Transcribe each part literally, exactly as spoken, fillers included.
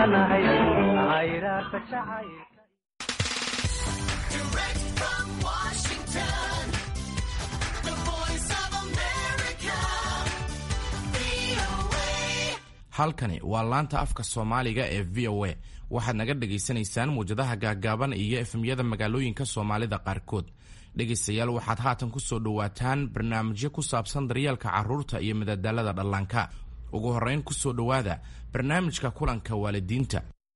maqanahay ayraata jacay. halkani waa laanta afka Soomaaliga ee V O A. waxaad naga dhageysanaysaan muujadaha gaagaaban iyo efemyada magaalooyinka Soomaalida qaarkood. dhegeystayaal waxaad haatan ku soo dhawaataan barnaamijyo ku saabsan daryeelka carruurta iyo madadaalada dhallaanka. ugu horeyn ku soo dhawaada barnaamijka kulanka waalidiinta.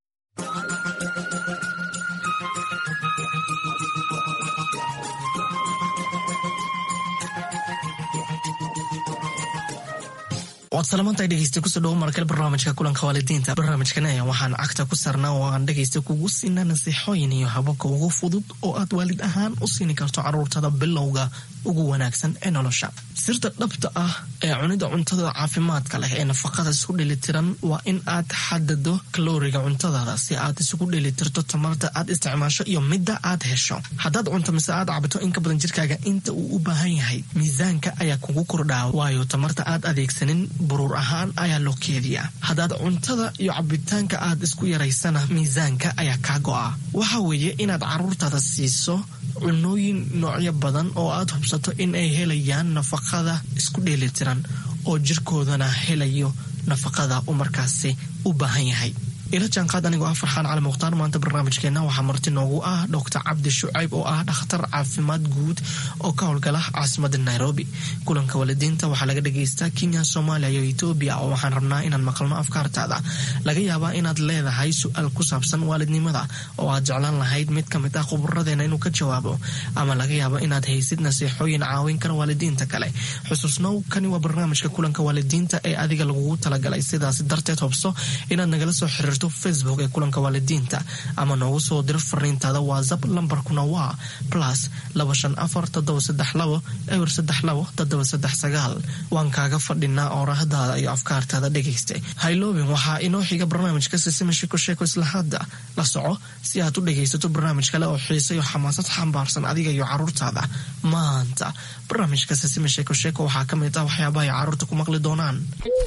waad salaamaantahay dhegeysta kusoo dhawo markale barnaamijka kulanka waalidiinta. barnaamijkan ayaa waxaan cagta ku sarnaa oo aan dhegeysta kugu siinaa nasiixooyin iyo hababka ugu fudud oo aad waalid ahaan u siini karto carruurtada bilowga ugu wanaagsan ee nolosha. sirta dhabta ah ee cunida cuntada caafimaadka leh ee nafaqada isku dhelitiran waa in aad xadado kalooriga cuntadaada si aad isugu dhelitirto tamarta aad isticmaasho iyo midda aad hesho. haddaad cunto mise aad cabto in ka badan jirkaaga inta uu u baahan yahay, miisaanka ayaa kugu kordhaa, waayo tamarta aad adeegsanin buruur ahaan ayaa loo keediyaa. haddaad cuntada iyo cabitaanka aad isku yaraysana, miisaanka ayaa kaa go'a. waxa weeye inaad carruurtaada siiso cunooyin noocyo badan oo aad hubsato in ay helayaan nafaqada isku dheelitiran oo jirkoodana helayo nafaqada uu markaasi u baahan yahay. ila jaanqaad anigoo ah Farxaan Cali Mukhtaar. maanta barnaamijkeena waxaa marti noogu ah Doctor Cabdi Shucayb oo ah dhakhtar caafimaad guud oo ka howlgala caasimadda Nairobi. kulanka waalidiinta waxaa laga dhageystaa Kenya, Soomaaliya iyo Ethiopia oo waxaan rabnaa inaan maqalno afkaartaada. laga yaabaa inaad leedahay su'aal ku saabsan waalidnimada oo aad jeclaan lahayd mid ka mid ah khuburadeena inuu ka jawaabo, ama laga yaabo inaad haysid nasiixooyin caawin kara waalidiinta kale. xusuusnow, kani waa barnaamijka kulanka waalidiinta ee adiga lagugu talagalay, sidaas darteed hubso inaad nagala soo xiriirto Facebook ee kulanka waalidiinta ama noogu soo dir fariintaada WhatsApp. lambarkuna waa plus laba shan afar toddoba saddex labo eber saddex labo toddoba saddex sagaal. waan kaaga fadhinaa oorahdaada iyo afkaartaada dhegeysta. hayloobin, waxaa inoo xiga barnaamijka Sisima Sheeko Sheeko. isla hadda la soco si aad u dhegeysato barnaamij kale oo xiiso iyo xamaasad xambaarsan adiga iyo carruurtaada. maanta barnaamijka Sisima Sheeko Sheeko waxaa ka mid ah waxyaabaha ay carruurta ku maqli doonaan.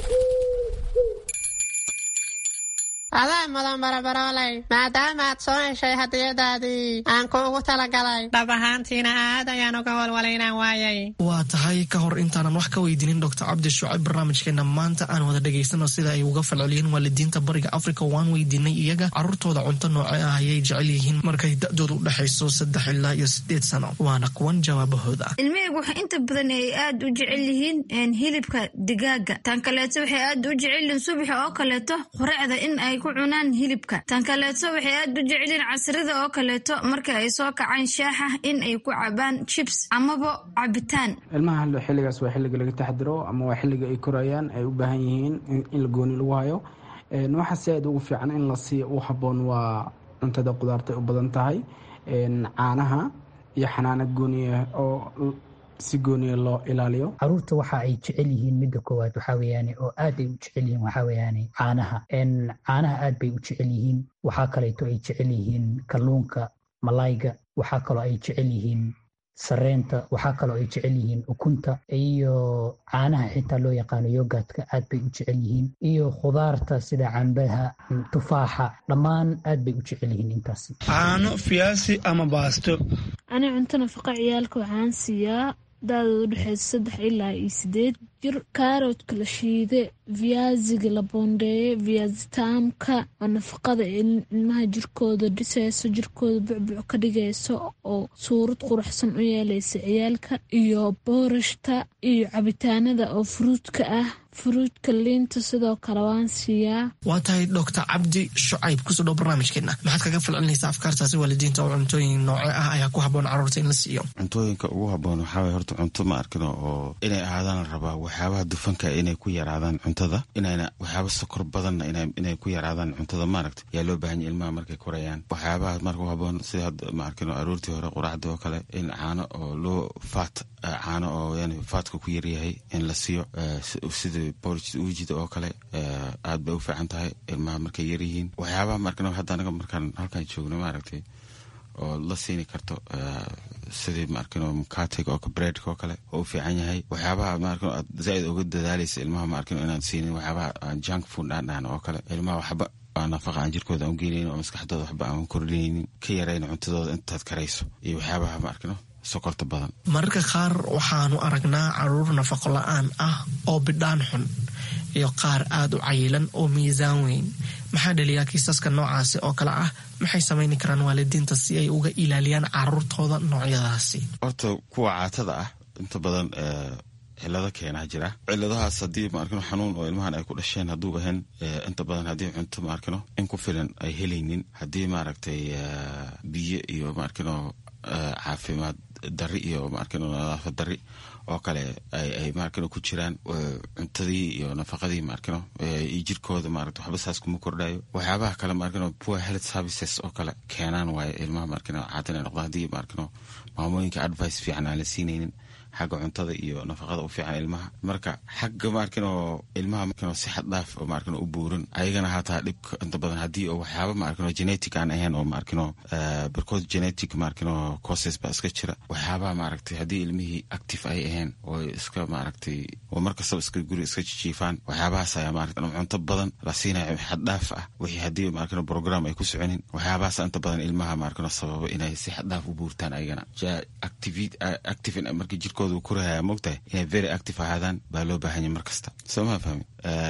adaa mudan barabaroolay, maadaama aad soo heshay hadiyadaadii aan kuugu talagalay, dhab ahaantiina aad ayaan uga walwalaynaan waayay. waa tahay ka hor intaanan wax ka weydiinin Doctor Cabdi Shucayb, barnaamijkeena maanta aan wada dhegaysano sida ay uga falceliyeen waalidiinta bariga Afrika. waan weydiinay iyaga carruurtooda cunto noocee ah ayay jecel yihiin markay da'doodu u dhexayso saddex ilaa iyo sideed sano. waana kuwan jawaabahooda. ilmihaygu waxa inta badan ay aad u jecel yihiin hilibka digaaga. tan kaleeto waxay aad u jecel yihiin subaxa oo kaleeto quraacda in ay ku cunaan hilibka. tan kaleeto waxay aad u jecelin casrida oo kaleeto marka ay soo kacaan shaaxa in ay ku cabaan chips amaba cabitaan. ilmaha hallo xilligaas waa xilliga laga taxadiro ama waa xilliga ay korayaan, ay u baahan yihiin in la gooni lagu hayo. waxa si aad ugu fiican in la siiyo u habboon waa cuntada qudaarta u badan tahay, caanaha iyo xanaanad gooniya oo si gooniya loo ilaaliyo. caruurta waxa ay jecel yihiin midda koowaad waxaa weeyaan oo aad ay u jecel yihiin waxaa weeyaan caanaha. caanaha aad bay u jecel yihiin. waxaa kaleeto ay jecel yihiin kalluunka, malayga. waxaa kaloo ay jecel yihiin sareenta. waxaa kaloo ay jecel yihiin ukunta iyo caanaha xitaa loo yaqaano yogaadka aad bay u jecel yihiin, iyo khudaarta sida cambaha, tufaaxa, dhammaan aad bay u jecel yihiin intaas. caano, fiyaasi ama baasto. ani cunto nafaqa ciyaalka waxaan siiyaa daadooda udhexeysa saddex ilaa iyo sideed jir. kaaroodka la shiide, viyaasiga la boondeeye, viyaasitaamka oo nafaqada ilmaha jirkooda dhisayso, jirkooda bucbuc ka dhigayso oo suurad quruxsan u yeelaysa ciyaalka, iyo boorashta iyo cabitaanada oo furuudka ah. furuudka liinta sidoo kale waan siiyaa. waa tahay Doctor Cabdi Shucayb, kusoo dhow barnaamijkeena. maxaad kaga falcelinaysaa afkaartaasi waalidiinta oo cuntooyin nooce ah ayaa ku habboon carruurta in la siiyo? cuntooyinka ugu habboon waxaa waye horta cunto ma arkino oo inay ahaadaan la rabaa waxyaabaha dufanka inay ku yaraadaan cuntada, inayna waxyaaba sokor badanna inay ku yaraadaan cuntada maaragta yaa loo baahan yahay ilmaha markay korayaan. waxyaabaha marka u habboon sida hadda ma arkino aroortii hore quraacda oo kale in caano oo loo faat caano oo yani faatka ku yaryahay in la siiyo, sida boorjida oo kale aad bay u fiican tahay ilmaha markay yar yihiin. waxyaabaha markana hadda anaga markaan halkaan joogno maaragtay oo la siini karto sidii maarkano mukatiga oo breadka oo kale oo u fiican yahay. waxyaabaha maarkano aad zaaid uga dadaalaysa ilmaha maarkano inaad siinin waxyaabaha junk food aan dhahan oo kale ilmaha waxba waxba nafaqa aan jirkooda aan geynaynin oo maskaxdooda waxba aan kordhinaynin ka yarayna cuntadooda intaad karayso iyo waxyaabaha ma arkino sokorta badan. mararka qaar waxaanu aragnaa caruur nafaqo la-aan ah oo bidhaan xun iyo qaar aad u cayilan oo miisaan weyn. maxaa dhaliyaa kiisaska noocaasi oo kale ah? maxay samayni karaan waalidiinta si ay uga ilaaliyaan caruurtooda noocyadaasi? horta kuwa caatada ah inta badan cilado keenaa jira. ciladahaas haddii ma arkino xanuun oo ilmahan ay ku dhasheen hadduu ahayn inta badan haddii cunto ma arkino in ku filan ay helaynin, haddii maaragtay biyo iyo ma arkino caafimaad dari iyo ma arkino nadaafad dari oo kale ay ay ma arkino ku jiraan, cuntadii iyo nafaqadii ma arkino iyo jirkooda ma arkino waxba saas kuma kordhayo. waxyaabaha kale ma arkino poor health services oo kale keenaan waaye ilmaha ma arkino caatan ay noqdaan haddii ma arkino maamooyinka advice fiican aan la siinaynin xagga cuntada iyo nafaqada u fiican ilmaha. marka xagga ma arkino ilmaha ma arkino si xad dhaaf oo ma arkino u buuran ayagana hataa dhibka inta badan haddii oo waxyaaba ma arkino genetic aan ahayn oo ma arkino because genetic ma arkino causes ba iska jira. waxyaabaha ma aragtay haddii ilmihii active ay ahayn oo iska ma aragtay oo markastaba iska guri iska jiifaan, waxyaabahaas ayaa ma aragtay cunto badan la siinayo xad dhaaf ah wixii haddii ma arkino program ay ku soconin. waxyaabahaas inta badan ilmaha ma arkino sababa inay si xad dhaaf u buurtaan ayagana active active markii jirkooda kurahaya mogtahay inay very active ahaadaan baa loo baahan yahay markasta. soo ma fahmi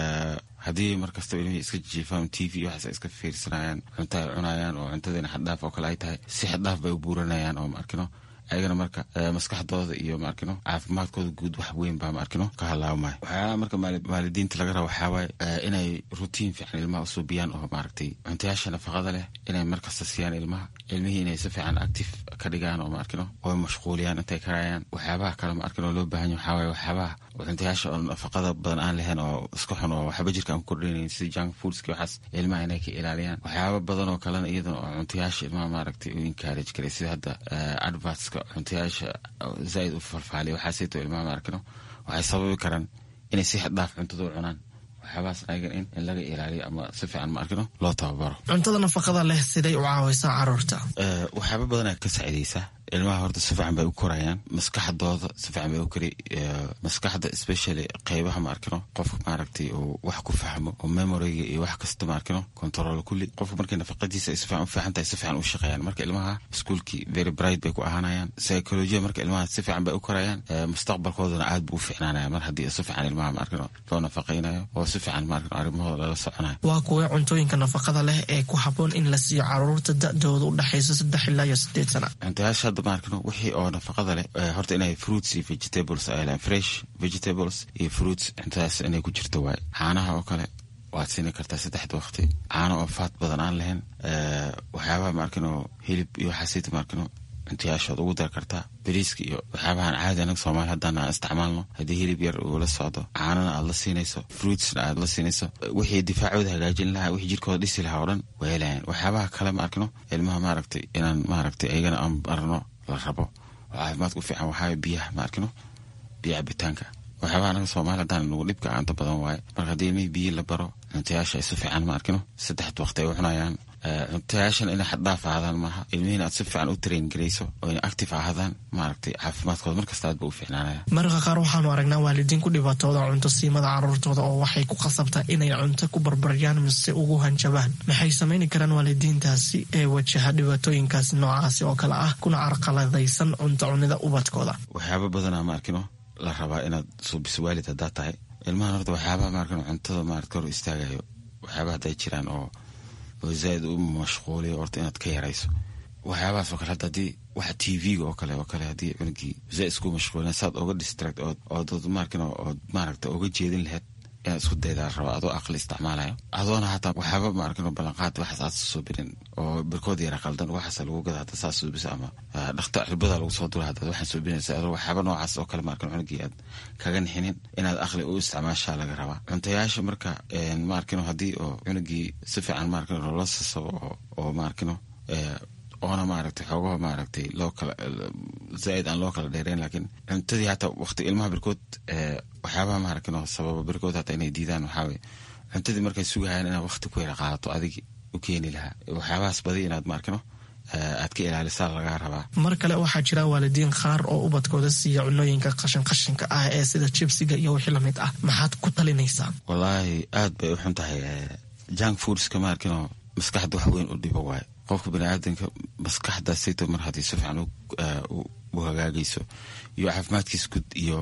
haddii markasta ilmihii iska jiifaan t v waxaas iska fiirsanayaan cunto ay cunayaan oo cuntadiina xad dhaaf oo kale ay tahay si xad dhaaf bay u buuranayaan oo ma arkino ayagana marka maskaxdooda iyo ma arkino caafimaadkooda guud wax weyn baa ma arkino ka halaabmaya. waxyaaba marka waalidiinta laga rabo waxaa waaye inay routine fiican ilmaha usoo biyaan oo maaragtay cuntayaasha nafaqada leh inay markasta siiyaan ilmaha, ilmihii inay si fiican active ka dhigaan oo ma arkino oo mashquuliyaan intay karayaan. waxyaabaha kale ma arkino loo baahan yahay waxaa waaye waxyaabaha cuntayaasha oo nafaqada badan aan lahayn oo iska xun oo waxba jirka aan ku kordhinayn sida junk foodska waxaas ilmaha inay ka ilaaliyaan. waxyaaba badan oo kalena iyadana oo cuntayaasha ilmaha maaragtay u encourage karay sida hadda advertska cuntayaasha zaaid u falfaaliya waxaasayto ilmaha ma arkino waxay sababi karaan inay si xad dhaaf cuntada u cunaan. waxyaabahaas ayagan in in laga ilaaliyo ama si fiican ma arkino loo tababaro. cuntada nafaqada leh siday u caawaysaa caruurta? waxyaaba badan ay ka saacidaysaa ilmaha. horta si fiican bay u korayaan, maskaxdooda si fiican bay u kori. maskaxda especially qeybaha ma arkino qofka maaragtay oo wax ku fahmo oo memoryga iyo wax kasta ma arkino control kulli. qofka markay nafaqadiisa ay si fiican u fiican tahay si fiican u shaqeeyaan. marka ilmaha iskuulkii very bright bay ku ahaanayaan. psychology marka ilmaha si fiican bay u korayaan, mustaqbalkoodana aad buu u fiicnaanaya mar haddii si fiican ilmaha ma arkino loo nafaqeynayo oo si fiican ma arkino arrimahooda lala soconayo. waa kuwa cuntooyinka nafaqada leh ee ku habboon in la siiyo caruurta da-dooda u dhexaysa saddex ilaa iyo sideed sana? cuntayaasha ma arkino wixii oo nafaqada leh horta inay fruits iyo vegetables ay leeyihiin, fresh vegetables iyo fruits intaas inay ku jirto waay. caanaha oo kale waad siini kartaa saddexda waqti, caano oo faat badan aan lahayn. waxyaabaha ma arkino hilib iyo waxaasayta ma arkino cuntayaashood ugu dari kartaa. bariiska iyo waxyaabahan caadi anaga soomaali haddaan aan isticmaalno haddii hilib yar uu la socdo, caanana aad la siinayso, fruitsna aad la siinayso, wixii difaacooda hagaajin lahaa wixii jirkooda dhisi lahaa oo dhan way helayaan. waxyaabaha kale ma arkino ilmaha maaragtay inaan maaragtay ayagana aan barno la rabo oo caafimaadka u fiican waxaa biyaha ma arkino biyo cabitaanka. waxyaabaha anaga soomaali haddaan nagu dhibka aanta badan waaye. marka haddii ilmihii biyi la baro cuntayaasha ay si fiican ma arkino saddexda waqti ay u cunayaan. cuntayaashan inay xad dhaaf ahaadaan maaha, ilmihiina aad si fiican u train garayso oo inay active ahaadaan maaragtay caafimaadkooda markasta aad ba u fiicnaanaya. mararka qaar waxaanu aragnaa waalidiin ku dhibaatooda cunto siimada caruurtooda oo waxay ku qasabtaa inay cunto ku barbaryaan mise ugu hanjabaan. maxay samayni karaan waalidiintaasi ee wajaha dhibaatooyinkaasi noocaasi oo kale ah kuna carqaladaysan cunto cunida ubadkooda? waxyaaba badanaa ma arkino la rabaa inaad suubiso waalid haddaad tahay. ilmahan horta waxyaabaha ma arkino cuntada maaragta hor istaagayo waxyaaba hadday jiraan oo oo zaaid u mashquuliyo horta inaad ka yarayso. waxyaabahaas oo kale hadda haddii waxa t v-ga oo kale oo kale haddii cunugii zaaid isku mashquulina saad oga distract ood ood maarkin ood maaragta oga jeedin lahayd inaad isku daydaa raba adoo aqli isticmaalayo adoona hataa waxyaaba maarkin ballanqaad waxaas aad soo birin oo birkood yara qaldan waxaas lagu gada hata saas soo bisa ama dhakhtar cirbada lagu soo dura hada waxaan soo binaysa adoo waxyaaba noocaas oo kale maarkin cunugii aad kaga nixinin inaad aqli u isticmaashaa laga rabaa. cuntayaasha marka maarkin haddii oo cunugii si fiican maarkin loola sasabo oo maarkin oona maaragtay xoogaha maaragtay loo kala zaaid aan loo kala dheereyn laakiin cuntadii hataa waqti ilmaha birkood waxyaabaha maaragtay sababa birkood hataa inay diidaan waxaa weye cuntadii markay sugahayaan inaad waqti ku yara qaadato adigi u keeni lahaa. waxyaabahaas badi inaad maarkino aad ka ilaalisaa lagaa rabaa. mar kale waxaa jira waalidiin qaar oo ubadkooda siiya cunooyinka qashin qashinka ah ee sida jibsiga iyo wixii lamid ah, maxaad ku talinaysaa? wallaahi aad bay u xun tahay junk foodska ma arkino maskaxda wax weyn u dhibo waaye qofka baniaadanka maskaxda sayto mar haddii si fiican u hagaagayso iyo caafimaadkiisa guud iyo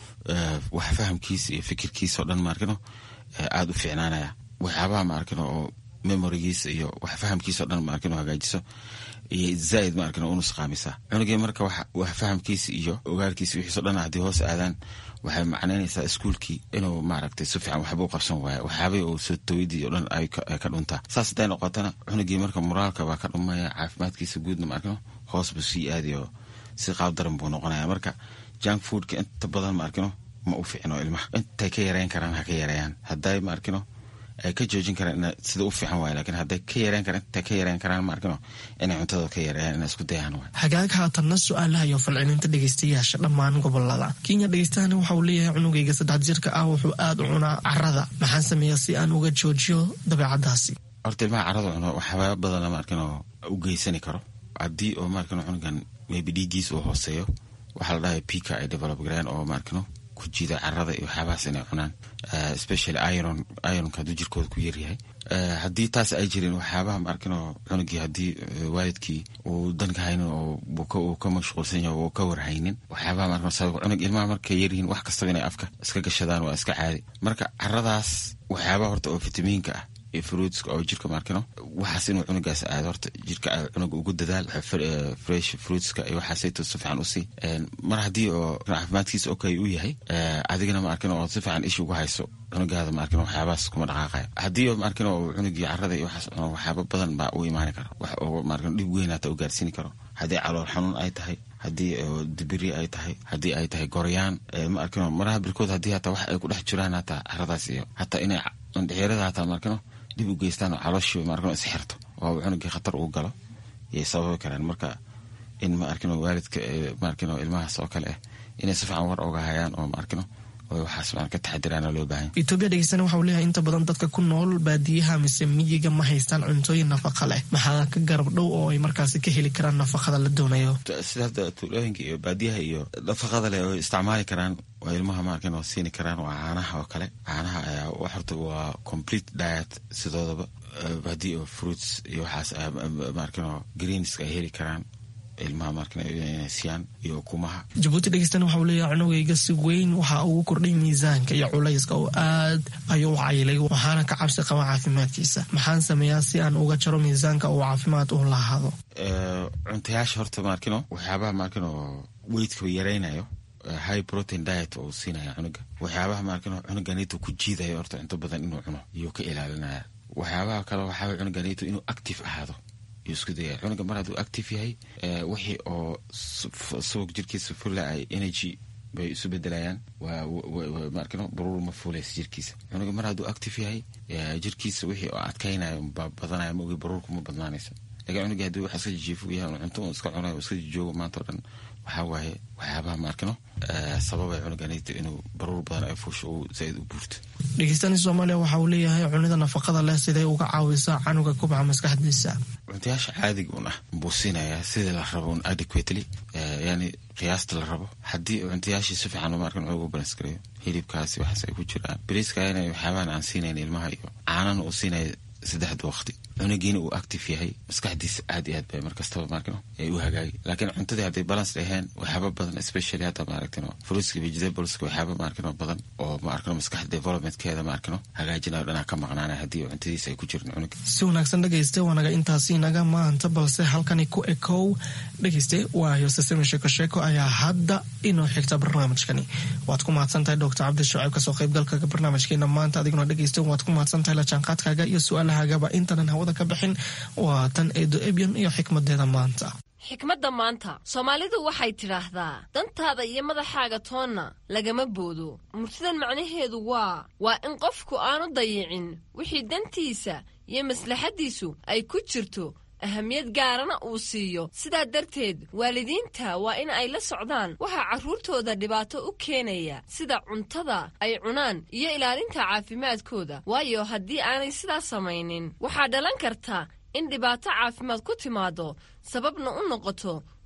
wax fahamkiisa iyo fikirkiisa oo dhan ma arkino aada u fiicnaanaya waxyaabaha ma arkino oo memorigiisa iyo wax fahamkiisa oo dhan ma arkino hagaajiso iyo zaaid ma arkino unu saqaamisa cunugii marka wax fahamkiisa iyo ogaalkiisa wixiisa oo dhan haddii hoos aadaan waxay macnaynaysaa iskuulkii inuu maaragtay si fiican waxba u qabsan waayo waxyaabay oo soo tawidii oo dhan ay ka dhuntaa saas hadday noqotana cunugii marka moraalka baa ka dhumaya caafimaadkiisa guudna ma arkino hoos buu sii aadiyo si qaab daran buu noqonaya marka junk foodka inta badan ma arkino ma u fiicno ilmaha intay ka yareyn karaan ha ka yareeyaan hadday ma arkino ay ka joojin karaan sida u fiican waayo laakiin hadday ka yareyn karaan intay ka yareyn karaan ma arkino inay cuntadooda ka yareeyaan inay isku dayaan waayo hagaag haatanna su-aalaha iyo falcelinta dhegeystayaasha dhammaan gobolada kenya dhegeystahana waxa uu leeyahay cunugayga saddex jirka ah wuxuu aada u cunaa carada maxaan sameeyaa si aan uga joojiyo dabeecadaasi horta ilmaha carada cuno waxyaaba badan ma arkino u geysani karo haddii oo ma arkino cunugan maybe dhiiggiisa uu hooseeyo waxaa la dhahay pika ay develop gareen oo ma arkino ku jiida carada iyo waxyaabahaas inay cunaan especially iron ironka hadduu jirkooda ku yaryahay haddii taas ay jirin waxyaabaha ma arkino cunugii haddii waalidkii uu danka haynin oo uu ka mashquulsan yahay oo ka warhaynin waxyaabaha maarkino sabab cunug ilmaha markay yaryihiin wax kastaba inay afka iska gashadaan waa iska caadi marka caradaas waxyaabaha horta oo fitamiinka ah iyo fruitska oo jirka maarkino waxaas inuu cunugaas aado horta jirka cunuga ugu dadaal fresh fruitska iyo waxaasayto si fiican usii mar haddii oo caafimaadkiisa okay u yahay adigana ma arkino oo si fiican ishi ugu hayso cunugaada ma arkino waxyaabahaas kuma dhaqaaqaya haddii ma arkino cunugii carada iyo waxaas cuno waxyaaba badan baa u imaani kara wax oo ma arkino dhib weyn hata u gaarsiini karo haddii calool xanuun ay tahay haddii dibiri ay tahay haddii ay tahay goryaan ma arkino maraha birkood haddii hataa wax ay ku dhex jiraan hataa caradaas iyo hataa inay dhexeerada hataa ma arkino dib u geystaan oo calooshii ma arkino isxirto oo cunugii khatar uu galo yay sababi karaan marka in ma arkino waalidka ma arkino ilmahaas oo kale ah inay si fiican war oga hayaan oo ma arkino oo waxaas aan ka taxadiraan loo baahan Ethiopia dhegeystana waxa uu leeyahay inta badan dadka ku nool baadiyaha mise miyiga ma haystaan cuntooyin nafaqo leh maxaa ka garab dhow oo ay markaasi ka heli karaan nafaqada la doonayo sida tuulooyinka iyo baadiyaha iyo nafaqada leh oo isticmaali karaan waa ilmaha ma arkino siini karaan waa caanaha oo kale caanaha ayaa wax horta waa complete diet sidoodaba baadi oo fruits iyo waxaas ma arkino greens ay heli karaan ilmaha markana siyan iyo kumaha Djibouti dhegeystana waxa uu leeyahay cunugayga si weyn waxa uu kordhay miisaanka iyo culayska oo aad ayuu caylay waxaana ka cabsi qaba caafimaadkiisa maxaan sameeyaa si aan uga jaro miisaanka oo caafimaad u lahaado ee cuntayaasha horta markino waxyaabaha markino weight-ka yareynayo high protein diet oo siinaya cunuga waxyaabaha markino cunuganiito ku jiidayo horta inta badan inuu cuno iyo ka ilaalinaya waxyaabaha kale waxa cunuganiito inuu active ahaado isku day cunuga mar hadduu active yahay wixii oo suuq jirkiisa fulla ay energy bay isu bedelayaan waa markano baruur ma fuulays jirkiisa cunuga mar hadduu active yahay jirkiisa wixii oo adkaynayo badanaya ma ogi baruur kuma badnaanaysa laga cunuga hadduu wax iska jiifu yahay cunto iska cunayo iska joogo maanta oo dhan waxa waaye waxyaabaha markano sababay cunuganiita inuu baruur badan ay fuusho uu zaid u buurto dhegeystayaasha Soomaaliya waxa uu leeyahay cunida nafaqada leh siday uga caawisaa canuga kubca maskaxdiisa cuntayaasha caadiga una buusinaya sida la rabo adequately yani qiyaasta la rabo haddii cuntayaasha si fiican u markan ugu balance gareeyo hilibkaasi waxaas ay ku jiraan bariiska inay waxyaabaan aan siinayn ilmaha iyo caanan uu siinay saddex waqti cunugiina uu active yahay maskaxdiisa aad iyo aad bay markastaba markano ay u hagaagi laakiin cuntadii hadday balance ahayn waxyaaba badan especially hadda maaragtino fruitska vegetables waxyaaba maarkano badan oo maarkano maskax developmentkeeda maarkano hagaajinayo dhanaa ka maqnaanaya haddii cuntadiisa ay ku jirin cunug si wanaagsan dhegeyste waanaga intaasi naga maanta balse halkani ku ekow dhegeyste waayo sasame sheeko sheeko ayaa hadda inoo xigta barnaamijkani waad ku mahadsantahay doctor cabdi shucayb kasoo qaybgalka barnaamijkeena maanta adiguna dhegeyste waad ku mahadsantahay la jaanqaadkaaga iyo su-aalahagaba intanan hawada ka bixin waa tan eedo ebyan iyo xikmadeeda maanta xikmadda maanta soomaalidu waxay tidhaahdaa dantaada iyo madaxaaga toonna lagama boodo murtidan macnaheedu waa waa in qofku aanu dayicin wixii dantiisa iyo maslaxaddiisu ay ku jirto ahamiyad gaarana uu siiyo sidaa darteed waalidiinta waa in ay la socdaan waxaa carruurtooda dhibaato u keenaya sida cuntada ay cunaan iyo ilaalinta caafimaadkooda waayo haddii aanay sidaas samaynin waxaa dhalan karta in dhibaato caafimaad ku timaado sababna u noqoto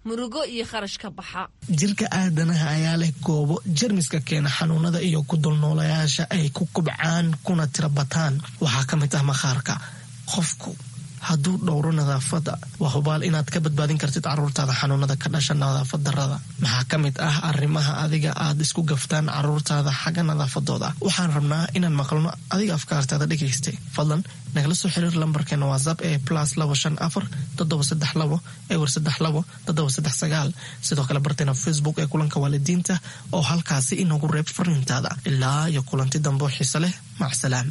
murugo iyo kharash ka baxa. jirka aadanaha ayaa leh goobo jermiska keena xanuunada iyo ku dulnoolayaasha ay ku kubcaan kuna tira bataan. waxaa ka mid ah maqaarka. qofku hadduu dhowro nadaafadda waa hubaal inaad ka badbaadin kartid caruurtaada xanuunada ka dhasha nadaafad darrada. maxaa ka mid ah arrimaha adiga aad isku gaftaan caruurtaada xagga nadaafadooda. waxaan rabnaa inaan maqlno adiga afkaartaada dhegaystay. fadlan nagala soo xiriir lambarkeena whatsapp ee plus labo shan afar toddoba saddex labo ewer saddex labo toddoba saddex sagaal. sidoo kale barteena facebook ee kulanka waalidiinta oo halkaasi inagu reeb fariintaada. ilaa iyo kulanti dambo xiise leh. macsalaam.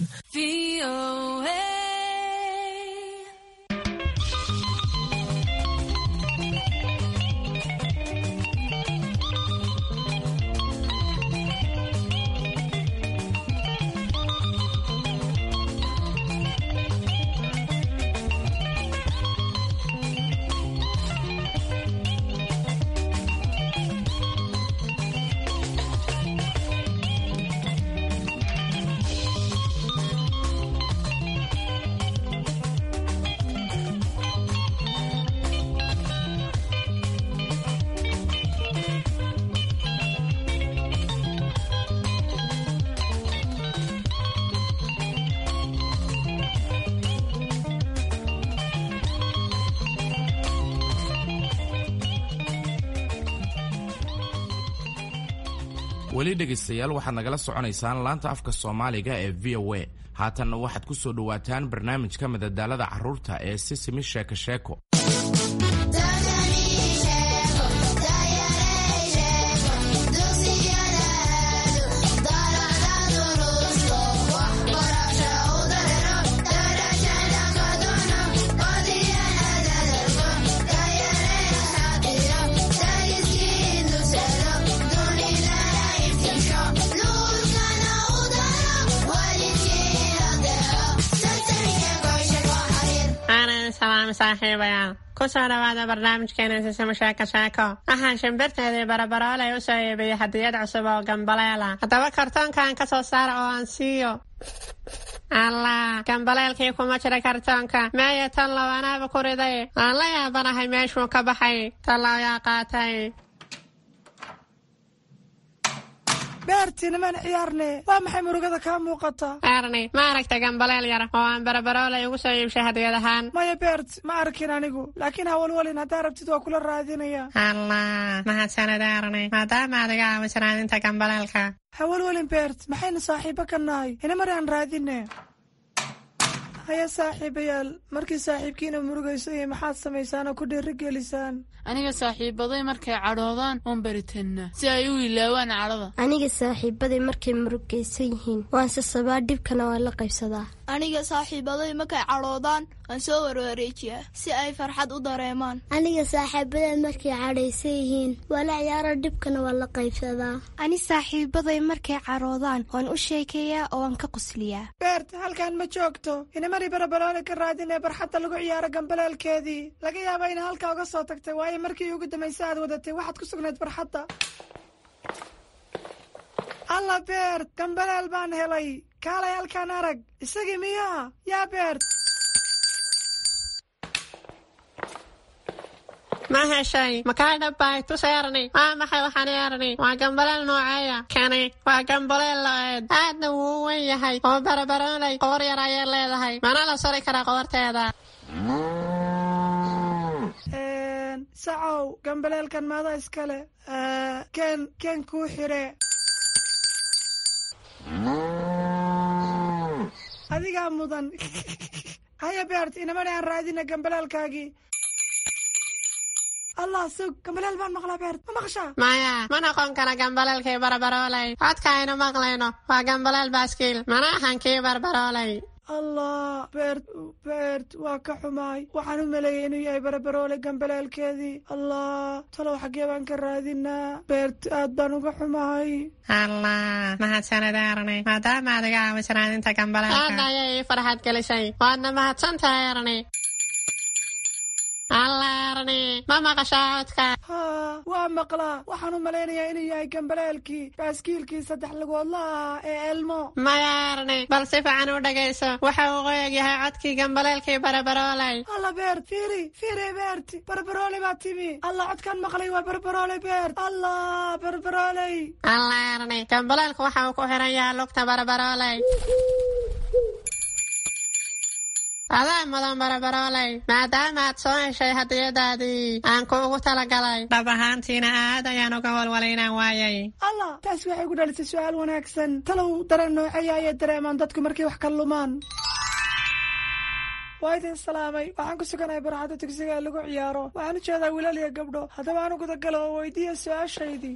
weli dhegaystayaal waxaad nagala soconaysaan laanta afka soomaaliga ee v o a. haatanna waxaad ku soo dhowaataan barnaamijka madadaalada carruurta ee sisimi sheeko sheeko. saaxiibayaal ku soo dhawaada barnaamijkeena sisimo sheeko sheeko. waxaan shimbirteedii barabaroolay u soo iibiyey hadiyad cusub oo gambaleela. haddaba kartoonkaan ka soo saara oo aan siiyo. allah gambaleelkii kuma jira kartoonka. meeyo tan labanaaba ku riday. aan la yaabanahay meeshuu ka baxay. tan looyaa qaatay. beertii niman ciyaarne waa maxay murugada kaa muuqata? erni ma aragta gambaleel yara oo aan barabaroolay ugu soo iibshay hadiyad ahaan? maya beert ma arkin anigu, laakiin hawalwalin haddaa rabtid waa kula raadinaya. allah mahadsanid erni, maadaama adiga aamis raadinta gambaleelka. hawalwalin beert maxaynu saaxiibo ka nahay, ina mari aan raadine. haya saaxiibayaal, markii saaxiibkiina murugayso iyo maxaad samaysaan oo ku dhiirigelisaan? aniga saaxiibaday markay cadhoodaan oon baritanna si ay u ilaawaan cadhada. aniga saaxiibaday markay murugaysan yihiin waan sasabaa, dhibkana waan la qaybsadaa. aniga saaxiibaday markay cadhoodaan waan soo warwareejiyaa si ay farxad u dareemaan. aniga saaxiibaday markay cadhaysan yihiin waa la ciyaaro, dhibkana waan la qaybsadaa. ani saaxiibaday markay cadhoodaan waan u sheekeeyaa oo waan ka qosliyaa. beert halkaan ma joogto, inamari barabaroole ka raadin ee barxadda lagu ciyaaro gambaleelkeedii. laga yaaba ina halkaa uga soo tagtay, waayo markii ugu dambaysa aad wadatay waxaad ku sugnayd barxadda. alla beert, gambaleel baan helay, kaalay halkaan arag. isagii miyaa? yaa beert. ma heshay? makaa dhabbaay tus eerni. waa maxay waxaan eerni? waa gambaleel nooceeya? kani waa gambaleel lo-eed, aadna wuu u wen yahay oo barabaroolay qoor yar ayay leedahay, mana la sari karaa qoorteeda. sacow gambaleelkan maada iskale? ken ken kuu xire. adigaa mudan. haya beert, inamani aan raadina gambaleelkaagii. allah sug, gambaleel baan maqlaa beert, ma maqashaa? maya ma noqon kara gambaleelkii barbaroolay. codka aynu maqlayno waa gambaleel baaskiil, mana ahan kii barbaroolay. allah beert beert waa ka xumaay, waxaan u maleeyay inuu yahay barabaroole gambaleelkeedii. allah talow xaggee baan ka raadinaa? beert aad baan uga xumahay. allah mahadsanid erni, maadaama adiga aamis raadinta gambaleelka. aad ayay ii farxad gelisay, waadna mahadsantahay erni. allaarni ma maqashaa codka haa waa maqlaa waxaan u malaynayaa inuu yahay gambaleelkii baaskiilkii saddex lugoodla ahaa ee elmo mayaarni bal si fiican u dhagayso waxa uu qoyag yahay codkii gambaleelkii barbaroolay alla beert fiiri fiiri beert barbaroole baa timi alla codkan maqlay waa barbaroole beert alla barbarooley allaarni gambaleelku waxa uu ku xiran yahay lugta barbarooley adaa mudan barbarooley maadaama aad soo heshay hadiyadaadii aan kuugu talagalay dhab ahaantiina aad ayaan uga walwalaynaan waayay allah taas waxay ku dhalisay su-aal wanaagsan talow dareen noocaya ayay dareemaan dadku markay wax ka lumaan waa idin salaamay waxaan ku suganahay barxadda dugsiga ee lagu ciyaaro waxaan u jeedaa wiilal iyo gabdho haddaba aan u gudagalo oo weydiiya su-aashaydii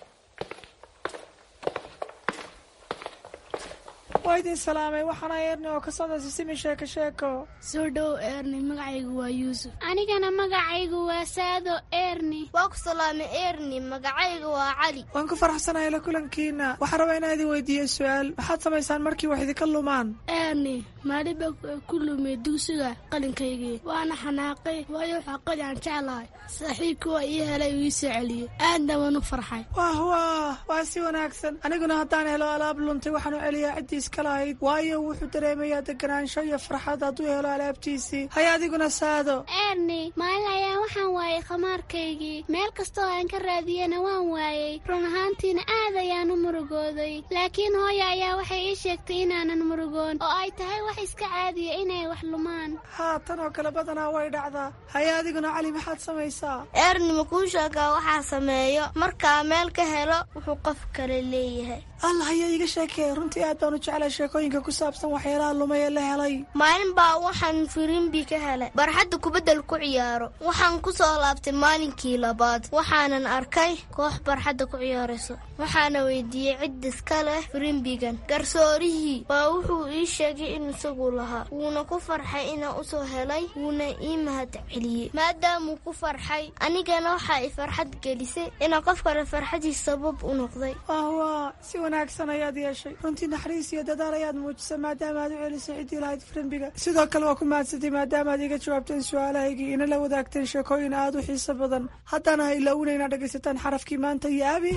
waa idin salaamay waxaana eerni oo ka socda sisimi sheeko sheeko soo dhow eerni magacaygu waa yuusuf anigana magacaygu waa saado eerni waa ku salaamay eerni magacaygu waa cali waan ku faraxsanahay la kulankiina waxaan rabaa inaan idin weydiiyo su-aal maxaad samaysaan markii wax idinka lumaan eerni maaliba ku lumay dugsiga qalinkaygii waana xanaaqay waayo xaqadii aan jeclahay saaxiibkii waa ii helay uu ii soo celiyey aadna waan u farxay wah wah waa si wanaagsan aniguna haddaan helo alaab luntay waxaan u celiyaa ciddiis kalahayd waayo wuxuu dareemayaa deganaansho iyo farxad hadduu helo alaabtiisii hay adiguna saado eerni maalin ayaan waxaan waayey khamaarkaygii meel kastoo aan ka raadiyana waan waayey run ahaantiina aad ayaan u murugooday laakiin hooya ayaa waxay ii sheegtay inaanan murugoon oo ay tahay wax iska caadiya inay wax lumaan haa tan oo kale badanaa way dhacdaa hay adiguna cali maxaad samaysaa eerni makuu sheegaa waxaa sameeyo markaa meel ka helo wuxuu qof kale leeyahay allah ayaa iga sheekee runtii aad baan u jeclay sheekooyinka ku saabsan waxyaalaha lumay ee la helay maalin baa waxaan firimbi ka helay barxadda kubaddal ku ciyaaro waxaan ku soo laabtay maalinkii labaad waxaanan arkay koox barxadda ku ciyaarayso waxaana weydiiyey cid iska leh firimbigan garsoorihii baa wuxuu ii sheegay in isagu lahaa wuuna ku farxay inaan u soo helay wuuna ii mahad celiyey maadaamuu ku farxay anigana waxaa i farxad gelisay inaan qof kale farxadiis sabab u noqday wanaagsan ayaad yeeshay runtii naxariis iyo dadaal ayaad muujisay maadaama aad u celisay ciddii lahayd firimbiga sidoo kale waa ku mahadsantay maadaama aad iga jawaabteen su-aalahaygii ina la wadaagteen sheekooyin aad u xiiso badan haddana ha ilaawina inaad dhegaysataan xarafkii maanta iyo abi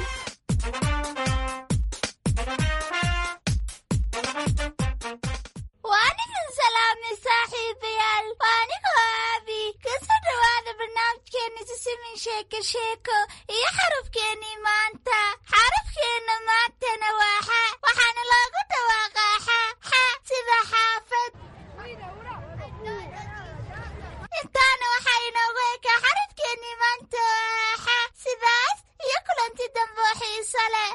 waanigan salaamay saaxiibayaal waanigoo abi kasoo dhawaada barnaamijkeena sisimin sheeko sheeko iyo xarafkeenii maanta xarafkeena maantana waa xa waxaana loogu dhawaaqaa xa xa sida xaafad intaana waxaa inoogu ekaa xarafkeenii maanta waa xa sidaas iyo kulanti dambe oo xiiso leh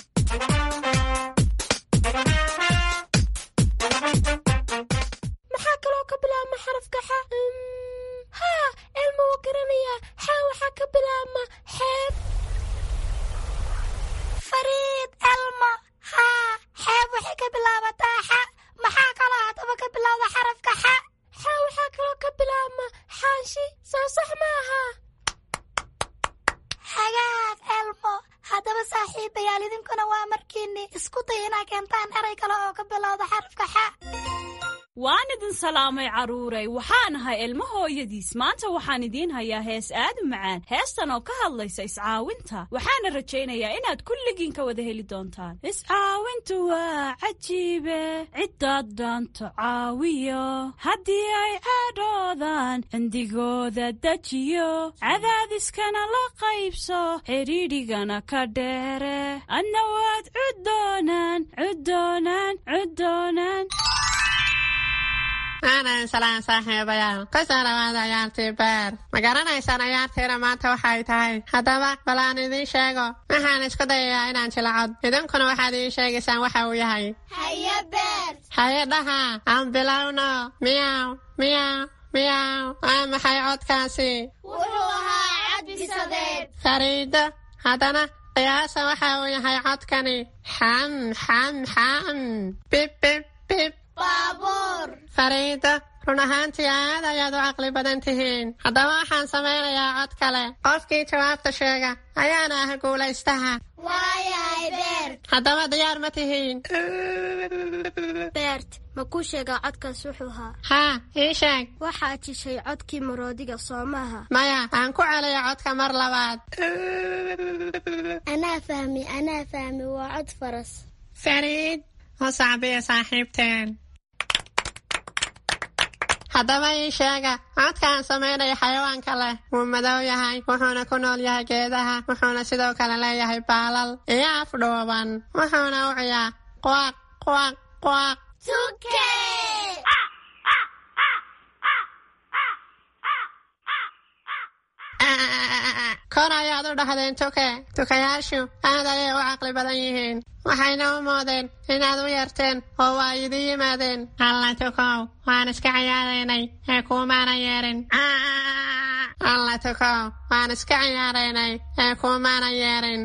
maxaa kaloo ka bilaabma xarafka xa haa elmo wuu garanayaa xa waxaa ka bilaabma xeeb fariid elmo haa xeeb waxay ka bilaabataa xa maxaa kaloo haddaba ka bilaabda xarafka xa xa waxaa kaloo ka bilaabma xaashi soo sax ma aha hagaag elmo haddaba saaxiibayaal idinkuna waa markiinni isku day inaa keentaan eray kale oo ka bilowda xarafka xa waan idin salaamay carruuray waxaan ahay ilmo hooyadiis maanta waxaan idiin hayaa hees aad u macaan heestan oo ka hadlaysa iscaawinta waxaana rajaynayaa inaad kulligiin ka wada heli doontaan iscaawintu waa cajiibe ciddaad dhaanto caawiyo haddii ay caadhoodaan cindigooda dejiyo cadaadiskana la qaybso xidhiidhigana ka dheere adna waad cuddoonaan cuddoonaan cuddoonaan aanan salaan saaxiibayaal ka soo dhawaada ciyaartii beer ma garanaysaan ciyaartiina maanta waxay tahay haddaba bal aan idiin sheego waxaan isku dayayaa inaan jilcod idinkuna waxaad ii sheegaysaan waxa uu yahay haye beer haye dhaha aan bilowno miyaw miyaw miyaw waa maxay codkaasi wuxuu ahaa cod bisadeed fariido haddana qiyaasa waxa uu yahay codkani xam xam xam bib bib bib baabuur fariida run ahaantii aad ayaad u caqli badan tihiin haddaba waxaan samaynayaa cod kale qofkii jawaabta sheega ayaana ah guulaystaha waayahay beert. haddaba diyaar ma tihiin? beert ma kuu sheegaa codkaas wuxuu ahaa? haa ii sheeg. waxaad jishay codkii maroodiga soo maaha? maya aan ku celiyo codka mar labaad. anaa fahmi anaa fahmi waa cod faras. fariid oo sacbiya saaxiibteen. haddaba ii sheega codkaan samaynaya xayawaanka leh wuu madow yahay, wuxuuna ku nool yahay geedaha, wuxuuna sidoo kale leeyahay baalal iyo afdhuuban, wuxuuna u ciyaa quaq quaq quaq. tuke kor ayaad u dhahdeen tuke. tukayaashu aad ayay u caqli badan yihiin, waxayna u moodeen inaad u yarteen oo waa idin yimaadeen. alla tukow waan iska ciyaaraynay ee kuumaana yeerin. alla tukow waan iska ciyaaraynay ee kuumaana yeerin.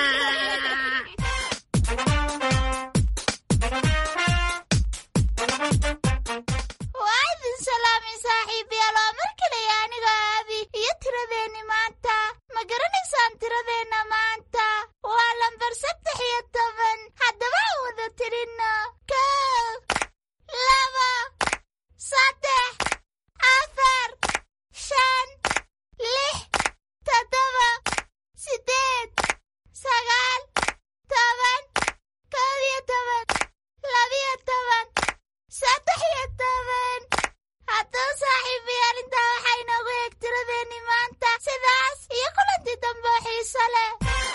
waa idin salaamay saaxiibayaal, waa mar kale aniga aabi iyo tiradeenni maanta. ma garanaysaan tiradeenna maanta? waa lambar saddex iyo toban. haddaba aan wada tirinno. kow laba saddex afar shan lix toddoba sideed sagaal toban koob iyo toban labiyo toban saddex iyo toban. haddaba saaxiibayaal intaa waxaa inoogu eeg tiradeenni maanta. sidaas iyo kulanti dambe oo xiiso leh.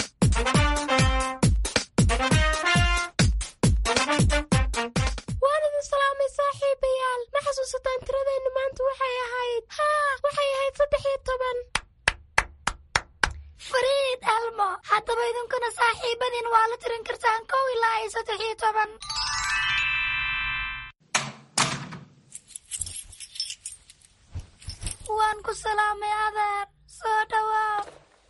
waan idin salaamay saaxiibayaal. ma xasuusataan tiradeenni maanta waxay ahayd? haa waxay ahayd saddex iyo toban. fariid elmo, haddaba idinkuna saaxiibadiin waa la tirin kartaan kow ilaa iyo saddex iyo toban. waan ku salaamay adeer, soo dhawaa.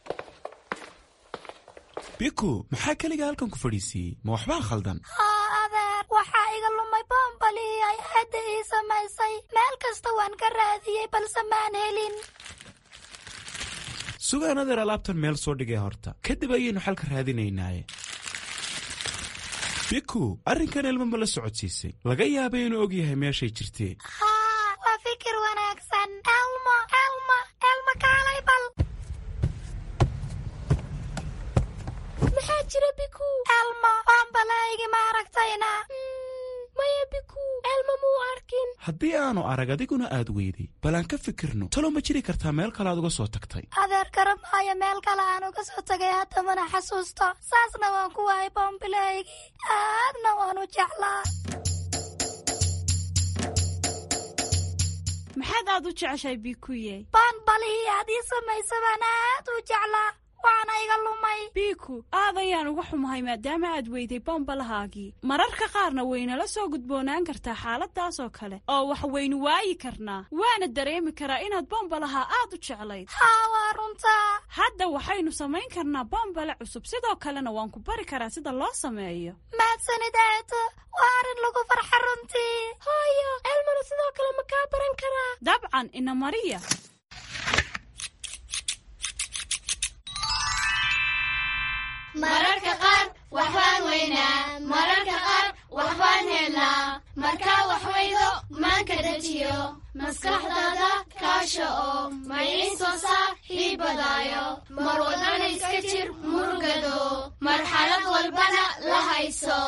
biku maxaa keliga halkan ku fadhiisiiyey? ma waxbaa khaldan? haa adeer, waxaa iga lumay boombalii ay aadda ii samaysay. meel kasta waan ka raadiyey balse maan helin. sugaan adeer, alaabtan meel soo dhigay horta, kadib ayaynu xalka raadinaynaaye. biku arrinkan ilmo ma la socodsiisay? laga yaabay inuu og yahay meeshay jirtee. haa waa fikir wanaagsan. elmo elmo elmo kaalay bal. maxaa jira biku? elmo boombalaygi ma aragtayna? maya biku, elmo muu arkin. haddii aanu arag adiguna aad weyday, bal aan ka fikirno. talo ma jiri kartaa meel kale aad uga soo tagtay? adeer garamaayo meel kale aan uga soo tagay, hadda mana xasuusto. saasna waan ku waayay boombalaygi, aadna waan u jeclaa. maxaad aad u jeceshahay bikuye? boombalihii aad ii samaysa baan aad u jeclaa, waana iga lumay. biku aad ayaan uga xumahay maadaama aad weyday bombalahaagii. mararka qaarna waynala soo gudboonaan kartaa xaaladaas oo kale, oo wax waynu waayi karnaa. waana dareemi karaa inaad bombalaha aad u jeclayd. haa waa runtaa. hadda waxaynu samayn karnaa bombale cusub, sidoo kalena waan ku bari karaa sida loo sameeyo. mahadsanid eedo, waa arrin lagu farxa runtii. hooyo elmana sidoo kale ma kaa baran karaa? dabcan ina mariya. mararka qaar waxbaan weynaa, mararka qaar waxbaan helnaa. markaa wax weydo maanka dejiyo, maskaxdaada kaasha oo maydin soo saar hiibadaayo. mar wadana iska jir murugado, marxalad walbana la hayso.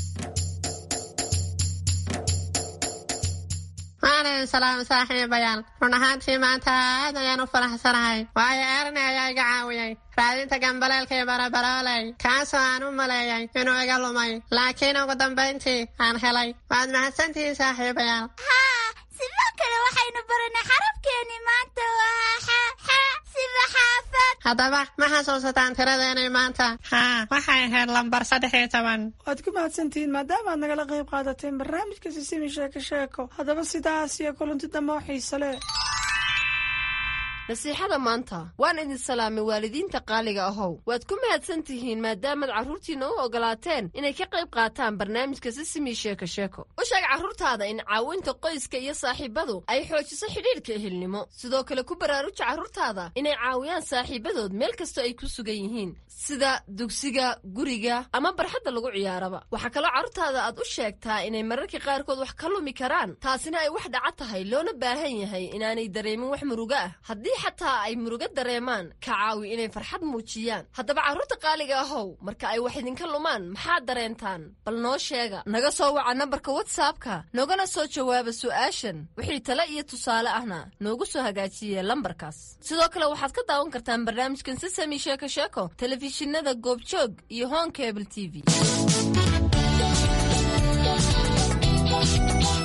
waanan salaam saaxiibayaal. run ahaantii maanta aad ayaan u faraxsanahay, waayo erni ayaa iga caawiyey raadinta gambaleelka iyo barabarooley, kaasoo aan u maleeyay inuu iga lumay, laakiin ugu dambayntii aan helay. waad mahadsantihiin saaxiibayaal. haa sidoo kale waxaynu baranay xarafkeenni maanta waa xa xa sida xaafad. haddaba ma xasuusataan tiradeenay maanta? haa waxay ahayd lambar saddex iyo toban. waad ku mahadsantihiin maadaama aad nagala qayb qaadateen barnaamijka sisimi sheeko sheeko. haddaba sidaas iyo kulanti dambe oo xiise leh. nasiixada maanta waan idin salaamay waalidiinta qaaliga ahow waad ku mahadsan tihiin maadaamaad carruurtiinna u ogolaateen inay ka qayb qaataan barnaamijka sisimi sheeko sheeko u sheeg carruurtaada in caawinta qoyska iyo saaxiibadu ay xoojiso xidhiidhka ehelnimo sidoo kale ku baraaruja carruurtaada inay caawiyaan saaxiibadood meel kastoo ay ku sugan yihiin sida dugsiga guriga ama barxadda lagu ciyaaraba waxaa kaloo carruurtaada aad u sheegtaa inay mararka qaarkood wax ka lumi karaan taasina ay wax dhaca tahay loona baahan yahay inaanay dareemin wax murugo ah haddii xataa ay murugo dareemaan ka caawi inay farxad muujiyaan haddaba carruurta qaaliga ahow marka ay wax idinka lumaan maxaad dareentaan bal noo sheega naga soo waca nambarka whatsappka nogana soo jawaaba su'aashan wixii tale iyo tusaale ahna noogu soo hagaajiye lambarkaas sidoo kale waxaad ka daawan kartaan barnaamijkan sisami sheeko sheeko telefishinada goobjoog iyo home cable t v